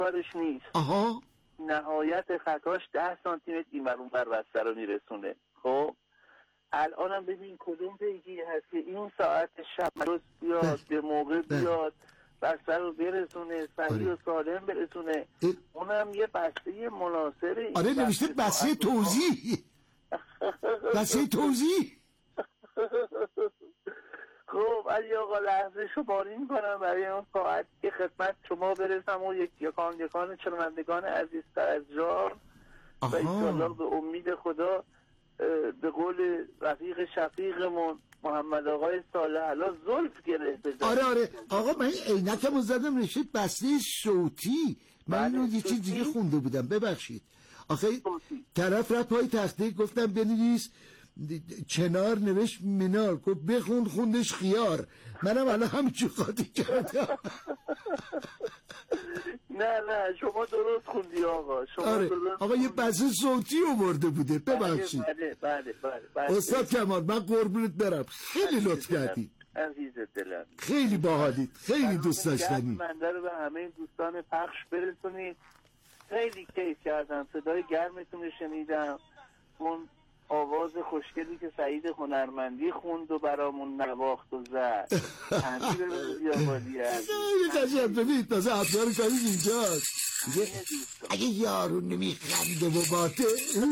کارش نیست. آها. نهایت خطاش 10 سانتی متر این ور اون ور بسته رو میرسونه. خب الانم ببین کدوم پیگیری هست که این ساعت شب درست بیاد به موقع بیاد بسته رو برسونه صحیح و سالم برسونه. اونم یه بسته مناصره. آره نوشته بسته توزیع. بسته توزیع. خب علی آقا لحظه شماری میکنم برای اون ساعت که خدمت شما برسم و یکان شنوندگان عزیزتر از جان و انشاءالله به امید خدا به قول رفیق شفیقمون محمد آقای صالح الان زلف گره بزنم. آره آقا من عینکمو زدم نشید بسته صوتی. من اینو یه چیز دیگه خونده بودم ببخشید. آخه طرف رفت پای تخته گفتم بنویس چنار نوشت منار گفت بخون خوندش خیار. منم الان همینجور خاطی کردم. نه شما درست خوندی آقا. آره آقا یه بسته صوتی آورده بوده ببخشید. بله استاد کمال من قربونت برم خیلی لطف کردی عزیز دلم. خیلی باحالید خیلی دوست داشتنی. من رو به همه دوستان پخش برسونید. خیلی کیف کردم صدای گرمتون رو شنیدم. اون آواز خوشگلی که سعید هنرمندی خوند و برامون نواخت و زد. امیر بیابانی هست یه قشنگ ببین تازه ابزار کاری اینجاست. اگه یارو نمیخنده و باته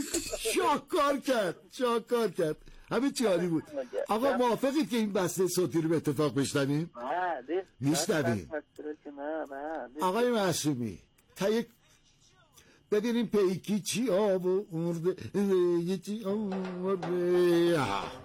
شاکار کرد. همین چی عالی بود. آقا موافقید که این بسته صوتی رو به اتفاق بشنویم؟ بله میشنویم. آقای معصومی تا یک ببینیم پیکی چی آورده یه چی آورده.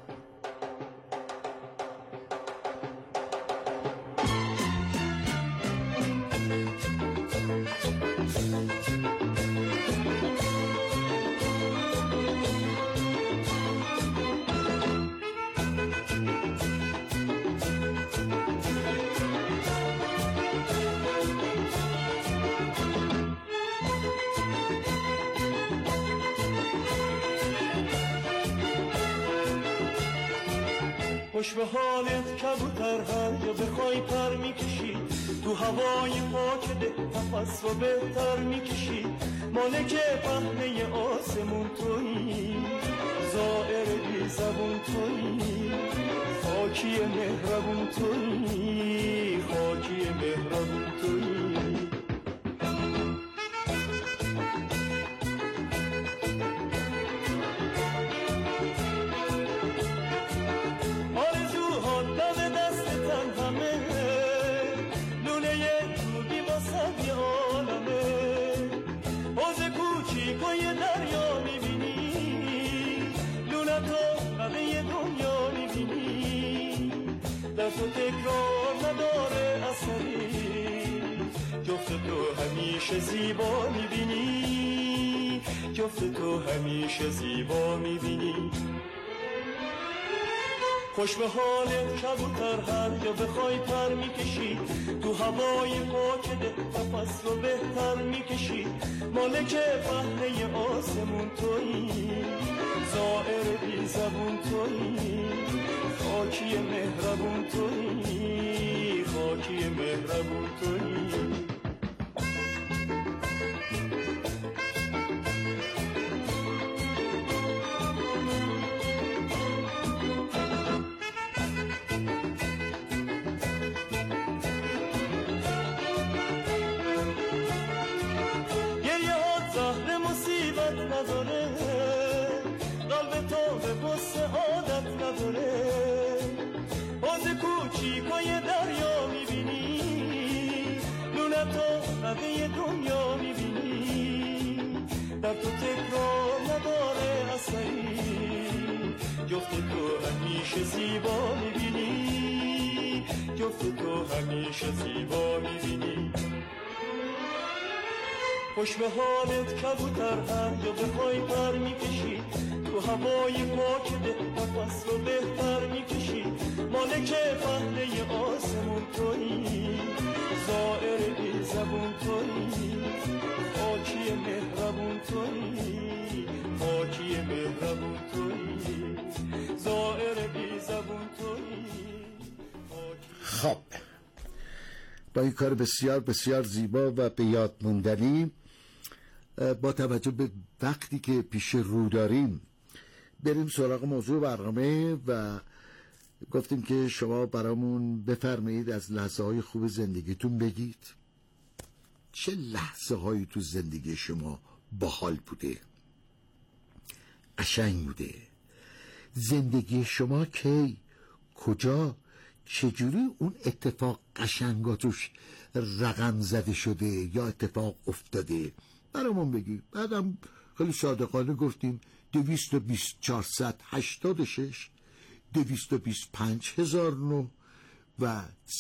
خوش به حالت کبوتر هر یا بخوای پر میکشی تو هوای پاک ده نفس رو بهتر میکشی. مالک پهنه آسمون تویی زائر بی زبون تویی خاکی مهربون تویی خاکی مهربون تویی. تو تکرار نداره اثری جفت تو همیشه زیبا میبینی جفت تو همیشه زیبا میبینی. خوش به حالت کبوتر هر یا بخوای پر میکشی تو هوای پاک ده نفس رو بهتر میکشی. مالک پهنه آسمون تویی زائر بی زبون تویی خاکی مهربون تویی خاکی مهربون تویی. گریه ها زهر مصیبت نداره قلب تو به بس عادت نداره. کوچیکای دریا میبینی لونه تو نده دنیا میبینی. در تو تکرار نداره اثری جفت تو همیشه زیبا میبینی جفت تو همیشه زیبا میبینی. خوش به حالت کبوتر هر یا بخوای پر میکشی تو هوای پاک ده نفس رو بهتر میکشی. مالک پهنه آسمون تویی زائر بی زبون تویی خاکی مهربون تویی خاکی مهربون تویی زائر بی زبون تویی. خب با این کار بسیار بسیار زیبا و به یاد موندنی، با توجه به وقتی که پیش رو داریم بریم سراغ موضوع برنامه و گفتیم که شما برامون بفرمایید از لحظه های خوب زندگیتون بگید. چه لحظه هایی تو زندگی شما باحال بوده، قشنگ بوده؟ زندگی شما کی، کجا، چجوری اون اتفاق قشنگاتوش رقم زده شده یا اتفاق افتاده؟ برامون بگید. بعدم خیلی صادقانه گفتیم 220 486 225009 و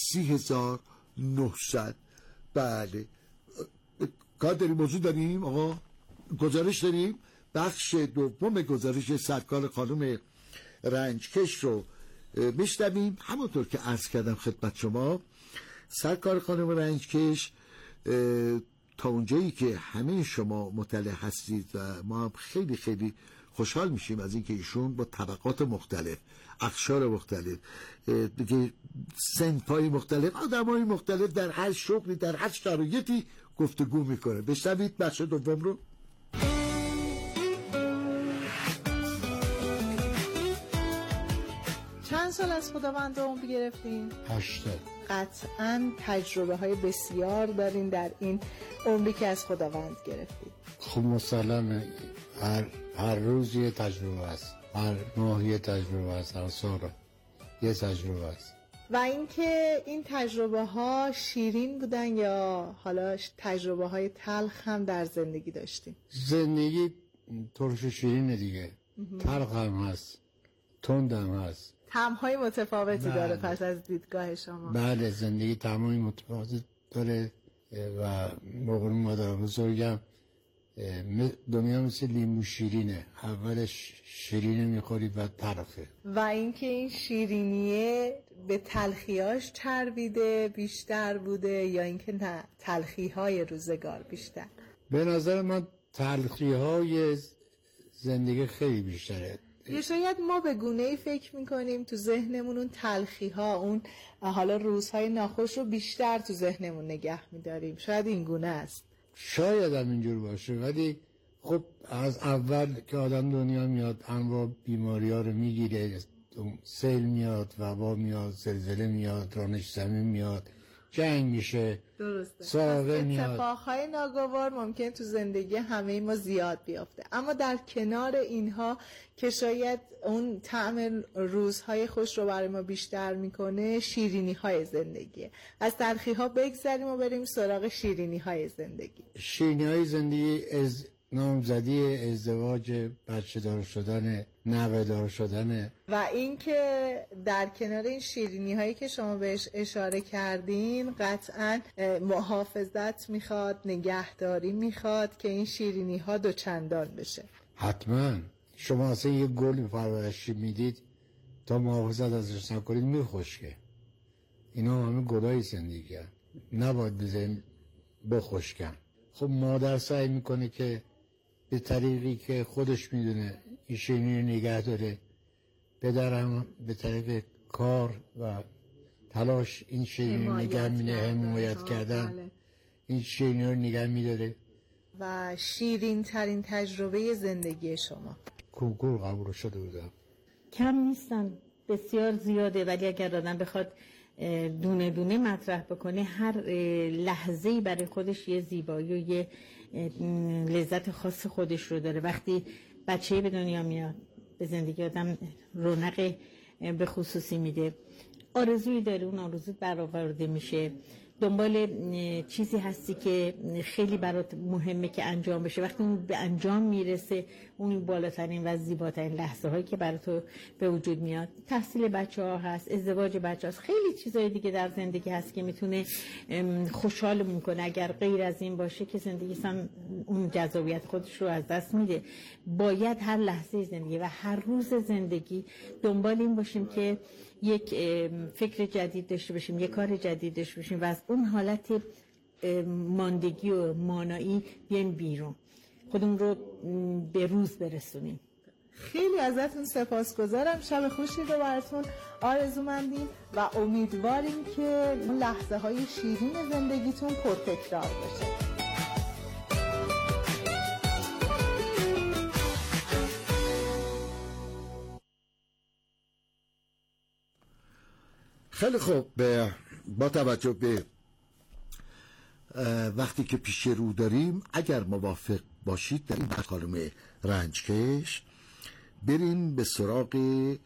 30900. بله، کار داریم، موضوع داریم آقا، گزارش داریم. بخش دوم گزارش سرکار خانم رنجکش رو میشنویم. همونطور که عرض کردم خدمت شما، سرکار خانم رنجکش تا اونجایی که همه شما مطلع هستید و ما هم خیلی خیلی خوشحال میشیم از اینکه ایشون با طبقات مختلف، اقشار مختلف، دیگه سنفای مختلف، آدمای مختلف در هر شغلی، در هر شرایطی گفتگو میکنه. بشنوید بخش دوم رو. چند سال از خداوند عمر گرفتین؟ 80. قطعاً تجربه های بسیار دارین در این عمری که از خداوند گرفتید. خب مسلمه، هر روز یه تجربه است، هر ماه یه تجربه است، هر سال یه تجربه است. و اینکه این تجربه ها شیرین بودن یا حالا تجربه های تلخ هم در زندگی داشتیم؟ زندگی ترش و شیرینه دیگه، تلخ هم هست، تند هم هست، طعم‌های متفاوتی داره. پس از دیدگاه شما بله، زندگی طعم‌های متفاوتی داره و بقول مادر بزرگم دنیا مثل لیمو شیرینه، اولش شیرینه میخوری بعد تلخه. و اینکه این شیرینیه به تلخیاش چربیده بیشتر بوده یا اینکه نه تلخی‌های روزگار بیشتر؟ به نظر من تلخی‌های زندگی خیلی بیشتره. یا شاید ما به گونه‌ای فکر میکنیم تو ذهنمون اون تلخی‌ها، اون حالا روزهای ناخوش رو بیشتر تو ذهنمون نگه میداریم. شاید این گونه است. شاید هم اینجور باشه، ولی خب از اول که آدم دنیا میاد انواع بیماری ها رو میگیره، سیل میاد، وبا میاد، زلزله میاد، رانش زمین میاد، جنگ میشه، درسته، سراغه میاد. اتفاقهای ناگوار ممکن تو زندگی همه ما زیاد بیافته، اما در کنار اینها که شاید اون طعم روزهای خوش رو برای ما بیشتر میکنه، شیرینی های زندگیه. از تلخی ها بگذریم و بریم سراغ شیرینی های زندگی. شیرینی های زندگی از نامزدی، ازدواج، بچه دار شدن، نوه دار شدن. و اینکه در کنار این شیرینی هایی که شما بهش اشاره کردین قطعا محافظت میخواد، نگهداری میخواد که این شیرینی ها دوچندان بشه. حتما. شما اصلا یه گل پرورشی میدید تا محافظت ازش نکنید میخشکه. اینا همه گلای زندگی هست، نباید بزنیم بخشکن. خب مادر سعی میکنه که به طریقی که خودش میدونه این شیرینی رو نگه داره، پدرم به طریق کار و تلاش این شیرینی رو نگه میداره، حمایت کردن. بله. این شیرینی رو نگه میداره. و شیرین ترین تجربه زندگی شما؟ کنکور قبول شده بودم. کم نیستن، بسیار زیاده، ولی اگر آدم بخواد دونه دونه مطرح بکنه هر لحظه‌ای برای خودش یه زیبایی و یه لذت خاص خودش رو داره. وقتی بچه به دنیا میاد به زندگی آدم رونق به خصوصی میده، آرزویی داره، اون آرزو برآورده میشه، دنبال چیزی هستی که خیلی برات مهمه که انجام بشه. وقتی اون به انجام میرسه، اون بالاترین و زیباترین لحظه هایی که برات به وجود میاد. تحصیل بچه ها هست، ازدواج بچه هست، خیلی چیزای دیگه در زندگی هست که میتونه خوشحالمون کنه. اگر غیر از این باشه که زندگی هم اون جذابیت خودش رو از دست میده. باید هر لحظه زندگی و هر روز زندگی دنبال این باشیم که یک فکر جدید داشته باشیم، یک کار جدید داشته باشیم و از اون حالت ماندگی و مانایی بیایم بیرون، خودمون رو به روز برسونیم. خیلی ازتون سپاسگزارم. شب خوشی رو براتون آرزومندیم و امیدواریم که لحظه های شیرین زندگیتون پرتکرار باشه. خیلی خوب. با توجه به وقتی که پیش رو داریم، اگر موافق باشید در این خانم رنجکش بریم به سراغ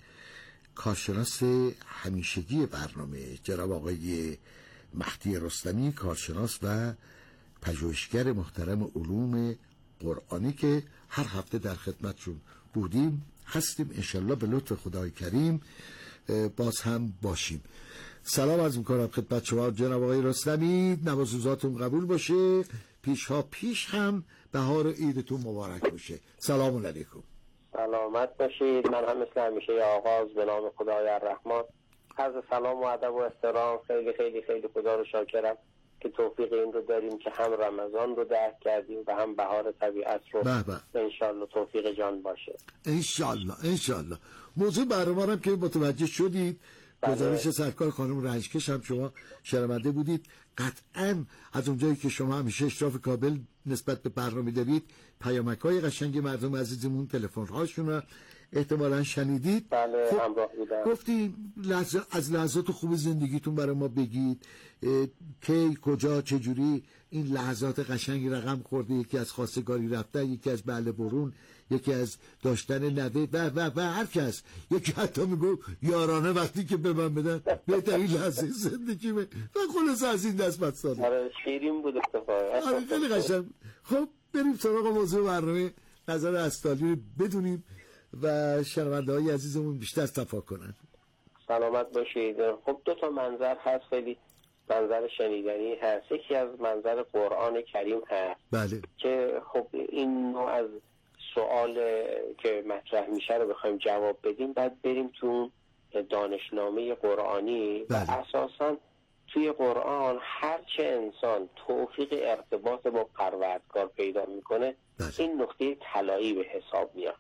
کارشناس همیشگی برنامه، جناب آقای مهدی رستمی، کارشناس و پژوهشگر محترم علوم قرآنی که هر هفته در خدمتشون بودیم هستیم. انشالله به لطف خدای کریم باز هم باشیم. سلام عرض میکنم خدمت شما جناب آقای رستمی، نواز روزاتون قبول باشه، پیش هم بهار عیدتون مبارک باشه. سلام علیکم. سلامت باشید. من هم مثل همیشه آغاز به نام خدای الرحمن، عرض سلام و ادب و احترام. خیلی خیلی خیلی خدا رو شاکرم که توفیق این رو داریم که هم رمضان رو درک کردیم و هم بهار طبیعت رو. انشالله توفیق جان باشه. انشالله. موضوع برنامه هم که متوجه شدید، گزارش سرکار خانم رنجکش هم شما شنونده بودید. قطعا از اونجایی که شما همیشه اشراف کامل نسبت به برنامه دارید، پیامک‌های قشنگ مردم عزیزمون، تلفن‌هاشون رو احتمالاً شنیدید. بله، همراه بودم. گفتیم از لحظات خوب زندگیتون برای ما بگید، کی، کجا، چجوری این لحظات قشنگ رقم خورده. یکی از خواستگاری رفتن، یکی از بله برون، یکی از داشتن نوه و هر کس. یکی حتی میگو یارانه وقتی که به من بدن بهترین لحظه زندگیمه و خلاص از این دست بدستانه. آره شیرین بود اتفاقا. خیلی قشنگ. خب بریم سراغ موضوع برنامه، نظر استالی رو بدونیم و شنونده های عزیزمون بیشتر صفا کنن. سلامت باشید. خب دو تا منظر هست، خیلی منظر شنیدنی هست. یکی از منظر قرآن کریم هست. بله. که خب این نوع از سوال که مطرح میشه رو بخوایم جواب بدیم، بعد بریم تو دانشنامه قرآنی. بله. و اساساً توی قرآن هرچه انسان توفیق ارتباط با پروردگار پیدا میکنه، بله. این نقطه طلایی به حساب میاد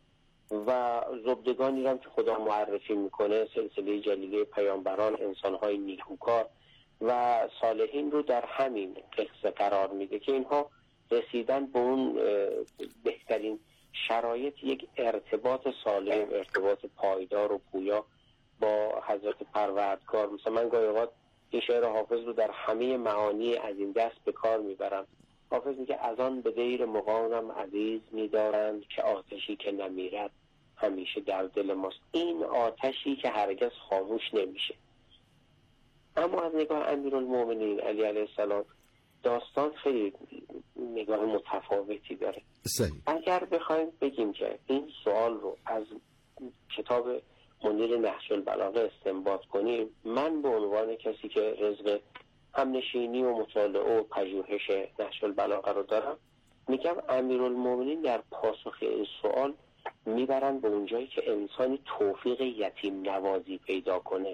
و زبدگانی هم که خدا معرفی میکنه، سلسله جلیله پیامبران، انسانهای نیکوکار و صالحین رو در همین قصه قرار میده که اینها رسیدن به اون بهترین شرایط یک ارتباط سالم، ارتباط پایدار و پویا با حضرت پروردگار. مثلا من گاهی اوقات این شعر حافظ رو در همه معانی از این دست به کار میبرم. حافظ میگه از آن به دیر مغانم عزیز می‌دارند که آتشی که نمیرد همیشه در دل ماست. این آتشی که هرگز خاموش نمیشه. اما از نگاه امیرالمومنین علی علیه السلام داستان خیلی نگاه متفاوتی داره. اگر بخوایم بگیم که این سوال رو از کتاب منیر نهج البلاغه استنباط کنیم، من به عنوان کسی که رزق همنشینی و مطالعه و پژوهش نهج البلاغه رو دارم، میگم امیرالمومنین در پاسخ این سوال میبرن به اونجایی که انسانی توفیق یتیم نوازی پیدا کنه.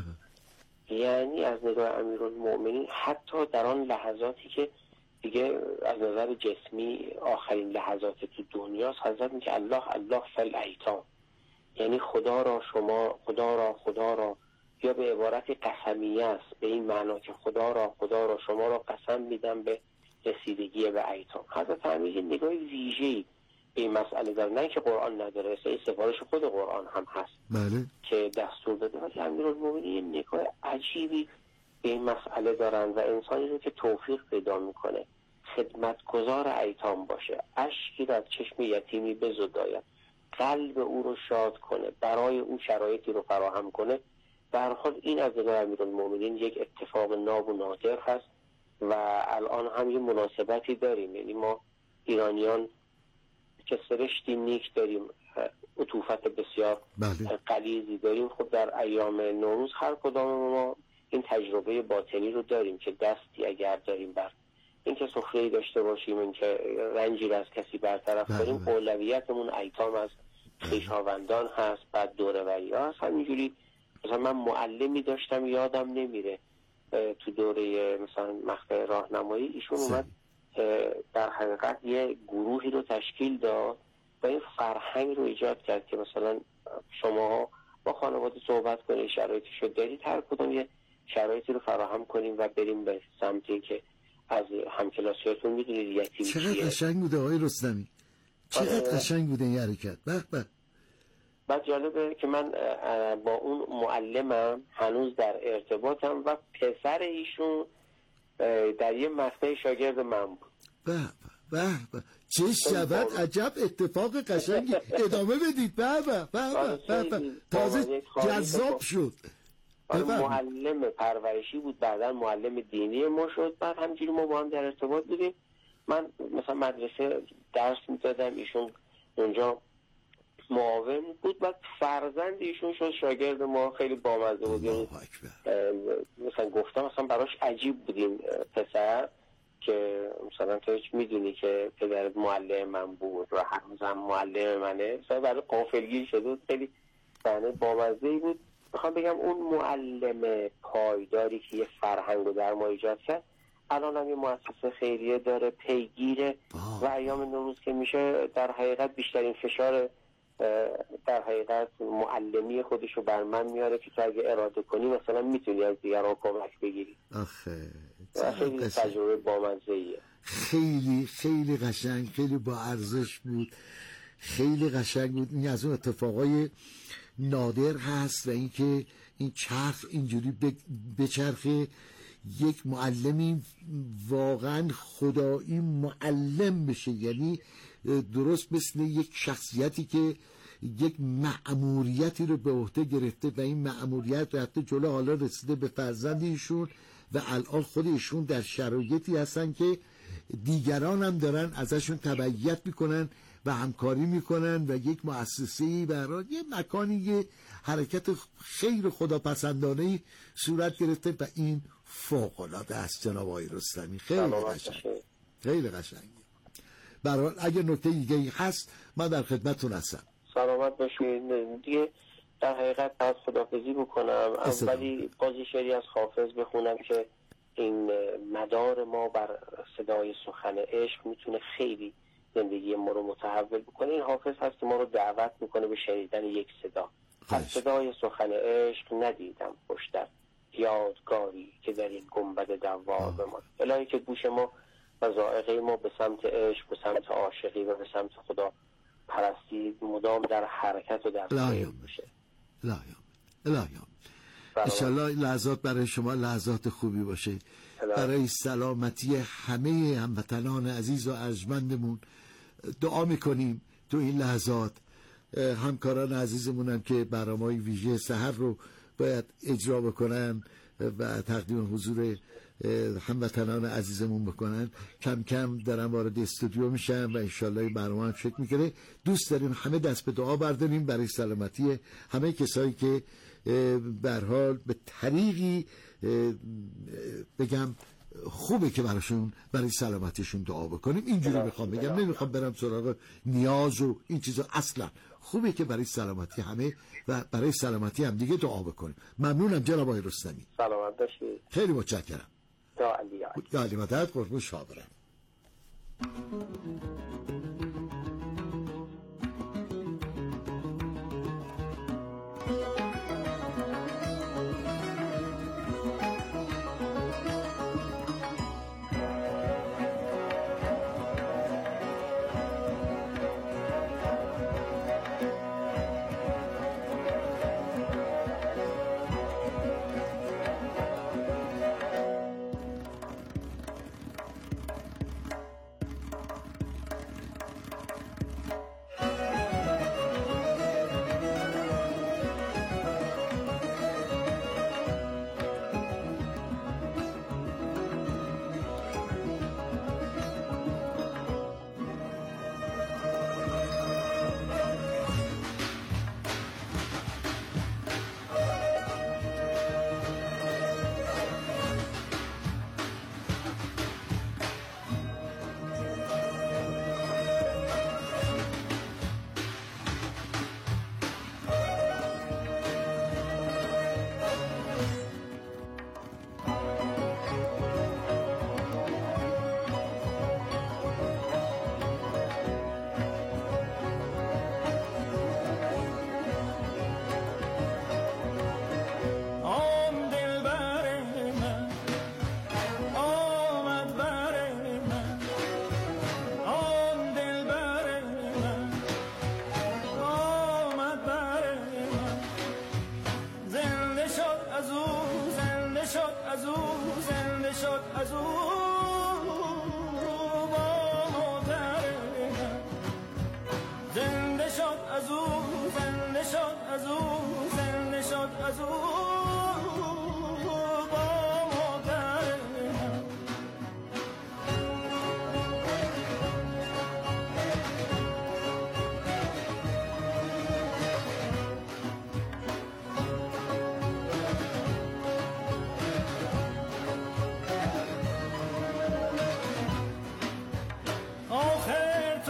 یعنی از نگاه امیرالمومنین حتی در آن لحظاتی که دیگه از نظر جسمی آخرین لحظات تو دنیاست، حضرت میگه الله الله فل ایتام، یعنی خدا را شما، خدا را یا به عبارت قسمیه است، به این معنا که خدا را شما را قسم میدم به رسیدگی به ایتام. حضرت امیر نگاه ویژه‌ای به این مسئله داره، نه که قرآن نداره، این سفارش خود قرآن هم هست. بله. که دستور داده. ولی امیرالمومنین نگاه عجیبی به این مسئله دارن و انسانی رو که توفیق پیدا میکنه خدمتگزار ایتام باشه، اشکی رو از چشم یتیمی بزداید، قلب او رو شاد کنه، برای او شرایطی رو فراهم کنه، در حال این از نظر امیرالمومنین یک اتفاق ناب و نادر هست و الان هم یه مناسبتی داریم. یعنی ما ایرانیان که سرشتی نیک داریم، عطوفت بسیار غلیظی داریم. خب در ایام نوروز هر کدام ما این تجربه باطنی رو داریم که دستی اگر داریم بر اینکه سفره‌ای داشته باشیم، اینکه رنجی رو از کسی برطرف کنیم، اولویتمون ایتام از خویشاوندان هست، بعد دوره‌وری ها هست. همینجوری مثلا من معلمی داشتم یادم نمیره تو دوره مثلا مقطع راهنمایی ایشون اومد در حقیقت یه گروهی رو تشکیل داد و این فرهنگ رو ایجاد کرد که مثلا شما با خانواده صحبت کنید، شرایطی شد دارید، هر کدوم یه شرایطی رو فراهم کنیم و بریم به سمتی که از همکلاسیاتون میدونید یتیم چیه. چقدر قشنگ بوده آقای رستمی، چقدر قشنگ بوده این حرکت. به بعد جالبه که من با اون معلمم هنوز در ارتباطم و پسر ایشون در یه مقطع شاگرد من بود. به چه شود، عجب اتفاق قشنگی. ادامه بدید. به تازه جذاب شد. معلم پرورشی بود، بعدا معلم دینی ما شد. بعد همینجوری ما با هم در ارتباط بودیم. من مثلا مدرسه درس میدادم، ایشون اونجا معاون بود. بعد فرزند ایشون شد شاگرد ما. خیلی بامزه بود. مثلا گفتم مثلا براش عجیب بودیم پسر که مثلا تو هیچ میدونی که پدرت معلم من بود و هنوزم معلم منه. مثلا برای غافلگیر شده. خیلی صحنه بامزه‌ای بود. میخوام بگم اون معلم پایداری که یه فرهنگ رو در ما ایجاد کرد، الان هم یه مؤسسه خیریه داره، پیگیره و ایام نوروز که میشه در حقیقت بیشترین فشار در حقیقت معلمی خودشو بر من میاره که تو اگه اراده کنی مثلا میتونی از دیگران کمک بگیری. آخه خیلی تجربه بامزه‌ایه. خیلی خیلی قشنگ، خیلی با ارزش بود، خیلی قشنگ بود. این از اون اتفاقای نادر هست و اینکه این چرخ اینجوری بچرخه، یک معلمی واقعا خدایی معلم بشه، یعنی درست مثل یک شخصیتی که یک مأموریتی رو به عهده گرفته و این مأموریت رفته جلو، حالا رسیده به فرزند ایشون و الان خود ایشون در شرایطی هستن که دیگران هم دارن ازشون تبعیت میکنن و همکاری میکنن و یک مؤسسه‌ای برای یه مکانی یه حرکت خیر خداپسندانه‌ای صورت گرفته و این فوق‌العاده است جناب آقای رستمی. خیلی قشنگ، خیلی قشنگه. برای اگه نکته دیگه‌ای هست من در خدمتتون هستم. سلامت باشید. دیگه در حقیقت باید خداحافظی بکنم. اولی بازی شعری از حافظ بخونم که این مدار ما بر صدای سخن عشق میتونه خیلی زندگی ما رو متحول بکنه. این حافظ هست که ما رو دعوت میکنه به شنیدن یک صدا. از صدای سخن عشق ندیدم خوشتر یادگاری که در این گنبد دوار بمان. الهی که گوش ما و ذائقه ما به سمت عشق، به سمت عاشقی و به سمت خدا پرستی مدام در حرکت و در سیر بشه. الهیام انشالله لحظات برای شما لحظات خوبی باشه. برای سلامتی همه هموطنان عزیز و ارجمندمون دعا میکنیم. تو این لحظات همکاران عزیزمون هم که برنامه‌های ویژه سحر رو باید اجرا بکنن و تقدیم حضور هموطنان عزیزمون بکنن، کم کم دارن وارد استودیو میشن و انشالله برنامه هم شکل میکنه. دوست داریم همه دست به دعا برداریم برای سلامتی همه کسایی که به هر حال به طریقی بگم خوبه که برای سلامتیشون دعا بکنیم. اینجوری میخوام بگم، نمیخوام برم سراغ نیاز و این چیزا، اصلا خوبه که برای سلامتی همه و برای سلامتی هم دیگه دعا بکنیم. ممنونم جناب آقای رستمی. سلامت باشید. خیلی متشکرم. تا علی مدد قربون شابرم.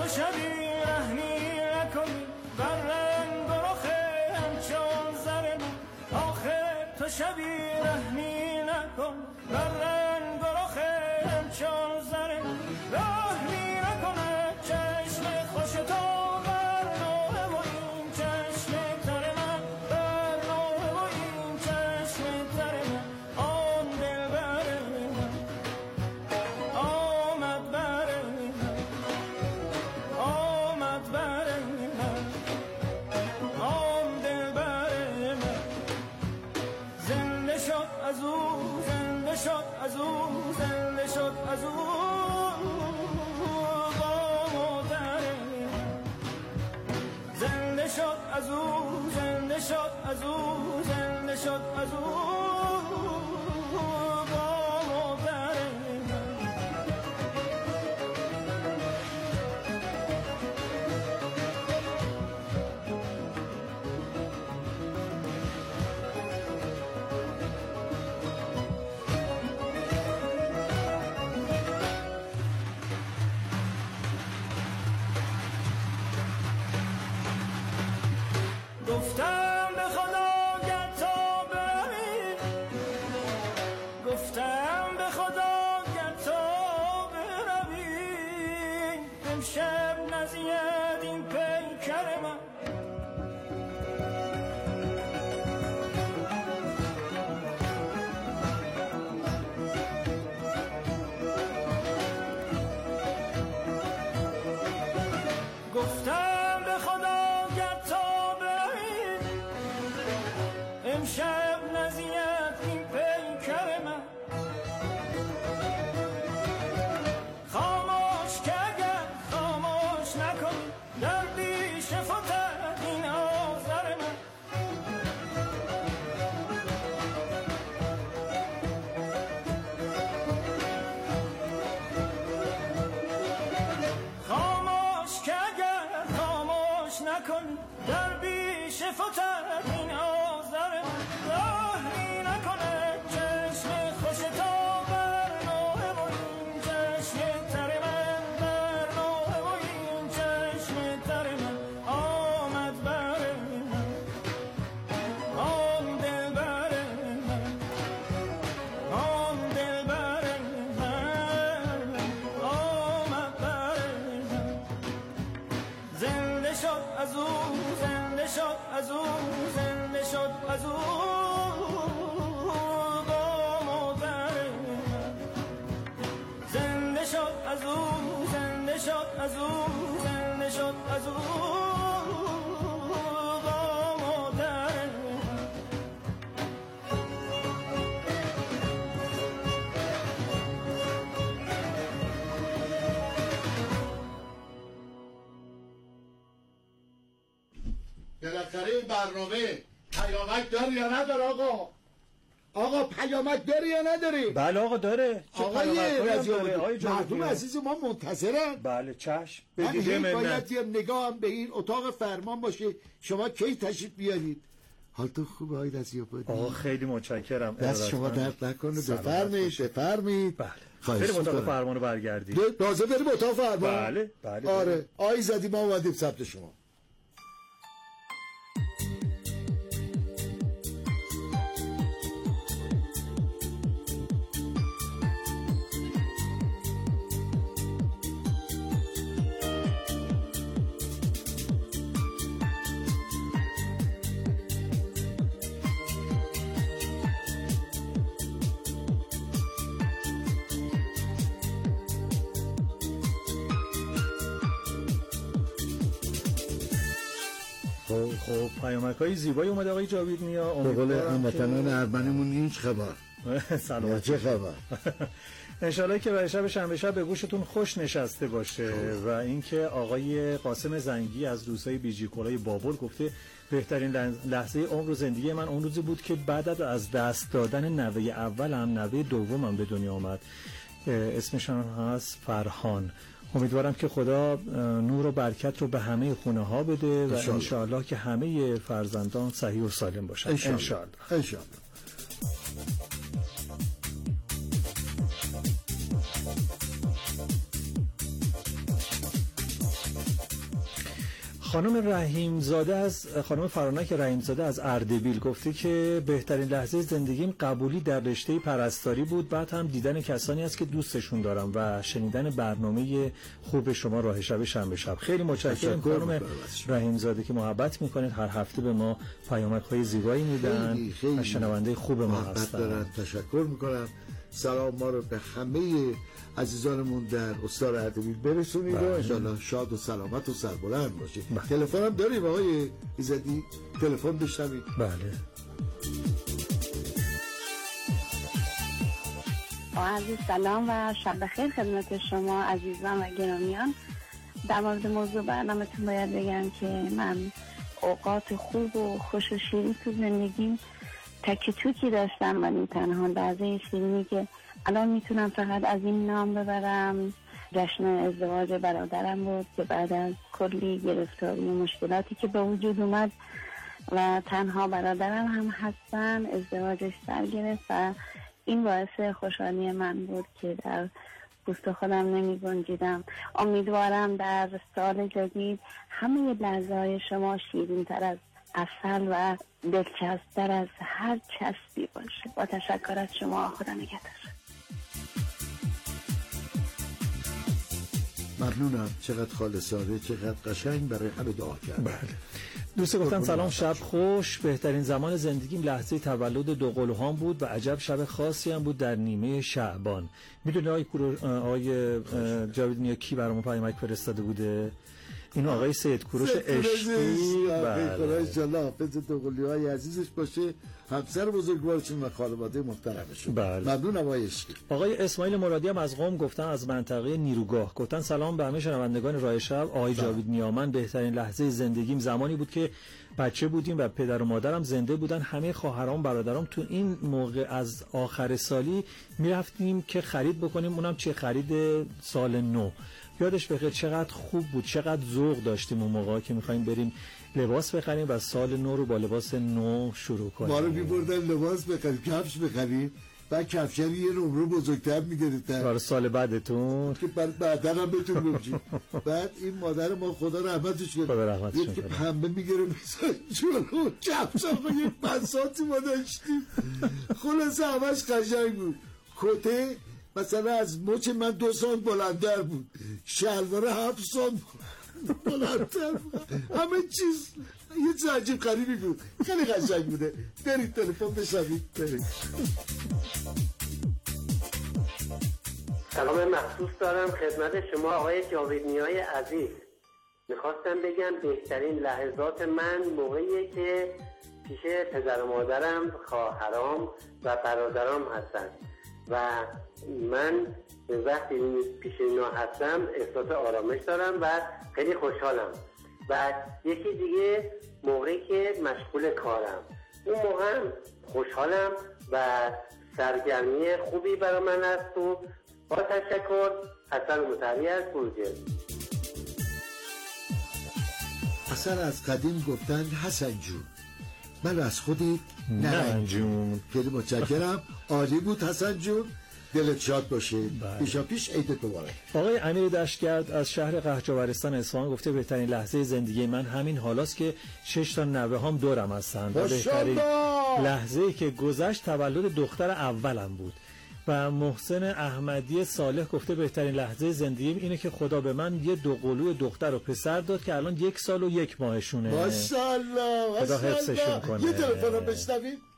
شبی رحمی نکنی بر رنگ و رخ همچون زر من، آخه تو شبی رحمی نکن بر رنگ و رخ همچون زر من، رحمی نکنه چشم خوش تو بر نوه و این چشم تر من، بر نوه و این چشم تر من، آن دل بر من آمد بر من، آمد بر من، آن دل بر من، زنده شد از او، زنده شد از او، زنده شد از او با مادر من، زنده شد از او، زنده شد از او، زنده شد از او با مادر من. گفتم به خدا گر تا بروی، گفتم به خدا گر تا بروی، امشب نزید این پیکر من، گفتم به خدا گر تا بروی، امشب نزید این پیکر من، خاموش که اگر خاموش نکنی در پیش فتد این آذر من، خاموش که اگر خاموش نکنی در پیش فتد این آذر من، راهی نکنه چشم خوش تو بر نوه و این چشم تر من، بر نوه و این چشم تر من، آمد بر من، آن دل بر من، آن دل بر من، آمد بر من، زنده شد از او، زنده شد از او، زنده شد از او با مادر من، زنده شد از او، زنده شد از او، زنده شد از او با مادر من. بالاخره این برنامه پیامک داره یا نداره آقا؟ آقا پیامک داره یا نداره؟ بله آقا داره. آقای رضایی مردم عزیز ما منتظرن. بله چشم. بدیده باید یه نگاه هم به این اتاق فرمان باشه شما کی تشریف بیارید. حالتون خوبه آقای رضایی؟ آقا خیلی متشکرم. دست شما درد نکنه. بفرمایید. بله. بریم اتاق فرمان رو برگردیم. تازه بریم اتاق فرمان؟ بله. آره آقای زدی ما اومدیم ثبت شما. خب پیامک‌های زیبایی اومده آقای جاوید نیا. به قول هموطنان ارمنیمون این خبر. سلام. چه خبر؟ انشالله که برای شب شنبه شب به گوشتون خوش نشسته باشه و اینکه آقای قاسم زنگی از دوستای بیجی کلای بابل گفته بهترین لحظه عمر و زندگی من اون روزی بود که بعد از دست دادن نوه اولم نوه دومم به دنیا آمد. اسمشان هست فرهان. امیدوارم که خدا نور و برکت رو به همه خونه ها بده و انشاءالله که همه فرزندان صحیح و سالم باشن انشاءالله. خانم فرانک رحیمزاده از اردبیل گفته که بهترین لحظه زندگیم قبولی در رشته پرستاری بود، بعد هم دیدن کسانی است که دوستشون دارم و شنیدن برنامه خوب شما راه شب شنبه شب. خیلی متشکرم خانم رحیمزاده که محبت میکنید، هر هفته به ما پیامک‌های زیبایی میدن و شنونده خوب ما هستن. تشکر میکنم. سلام ما رو به همه عزیزانمون در استان اردبیل برسونید و انشاءالله شاد و سلامت و سربلند باشید. تلفن هم داریم آقای ایزدی؟ تلفن بشنوید. بله. عزیز سلام و شب بخیر خدمت شما عزیزان و گرامیان. در مورد موضوع برنامه‌تون باید بگم که من اوقات خوب و خوش و شیرین تو زندگیم تکی توکی داشتم، ولی تنها لحظه شیرینی که الان میتونم فقط از این نام ببرم جشن ازدواج برادرم بود که بعد از کلی گرفتاری و مشکلاتی که به وجود اومد و تنها برادرم هم هستن ازدواجش سر گرفت و این باعث خوشحالی من بود که در پوست خودم نمی گنجیدم. امیدوارم در سال جدید همه لحظه های شما شیرین تر از عسل و دلچسب‌تر از هر چسبی باشه. با تشکر از شما، خدا نگهدار. ممنونم. چقدر خالصانه، چقدر قشنگ برای همه دعا کرد. بله. دوست گفتم سلام، شب خوش. بهترین زمان زندگیم لحظه تولد دو قلوهام بود و عجب شب خاصی هم بود در نیمه شعبان. میدونی آقای جاوید نیا کی برامون پیامک فرستاده بوده؟ اینو آقای سید کوروش عشقی. بله. خدا انشالله حافظ دو قلوهای عزیزش باشه، همسر بزرگوارشون و خانواده محترمشون. بله. ممنون آقای عشقی. آقای اسماعیل مرادی هم از قم گفتن، از منطقه نیروگاه گفتن سلام به همه شنوندگان راه شب. آقای جاوید نیامن بهترین لحظه زندگیم زمانی بود که بچه بودیم و پدر و مادرم زنده بودن. همه خواهرام برادرام تو این موقع از آخر سالی میرفتیم که خرید بکنیم، اونم چه خرید سال نو. یادش بخیر چقدر خوب بود، چقدر ذوق داشتیم اون موقع که می‌خوایم بریم لباس بخریم و سال نو رو با لباس نو شروع کنیم. ما رو می‌بردن لباس بخریم، کفش بخریم، بعد کفش رو یه نمره بزرگتر می‌گرفتن برای سال بعدتون که بعدا هم بتون بچین. بعد این مادر ما خدا رحمتش کنه یکی پنبه می‌گیره می‌ذاره جلو کفشا، یه بساطی ما داشتیم. خلاص همش قشنگ بود. کته مثلا از مچ من 2 سانت بلندتر بود، شلوار 7 سانت بلندتر بود، همه چیز یه چیز عجیب غریبی بود. خیلی قشنگ بوده. برید تلفن بشنوید. برید. سلام مخصوص دارم خدمت شما آقای جاوید نیای عزیز. میخواستم بگم بهترین لحظات من موقعیه که پیش پدر و مادرم، خواهرام و برادرام هستن و من وقتی پیش اینا هستم احساس آرامش دارم و خیلی خوشحالم. و یکی دیگه موقعی که مشغول کارم، اون موقع هم خوشحالم و سرگرمی خوبی برای من است. و با تشکر، حسن مطهری از بروجرد. اصلا از قدیم گفتن حسن جون، من از خودت نرنج جون. خیلی متشکرم. عالی بود حسن جون، دلت شاد باشه. پیشا پیش عیدت مبارک. آقای امیر دشتگرد از شهر قحطی‌آبرستان اصفهان گفته بهترین لحظه زندگی من همین حالاست که 6 تا نوه‌هام دورم هستند و بهترین لحظه‌ای که گذشت تولد دختر اولم بود. و محسن احمدی صالح گفته بهترین لحظه زندگیم اینه که خدا به من یه 2 قلو دختر و پسر داد که الان 1 سال و 1 ماهشونه. ماشاءالله. خدا حفظشون کنه. یه تلفن رو بشنویم.